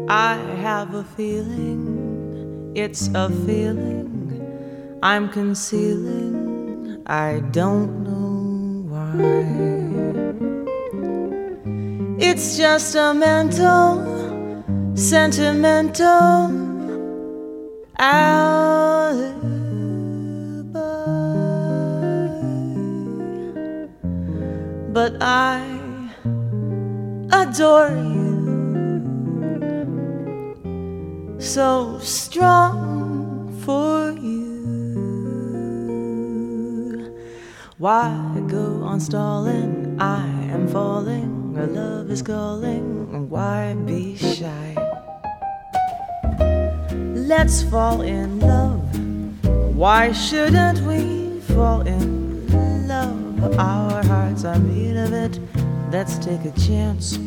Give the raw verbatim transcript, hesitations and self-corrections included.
I have a feeling, it's a feeling I'm concealing, I don't know why. It's just a mental, sentimental alibi. But I adore you, so strong for you. Why go on stalling? I am falling, our love is calling. Why be shy? Let's fall in love. Why shouldn't we fall in love? Our hearts are made of it. Let's take a chance.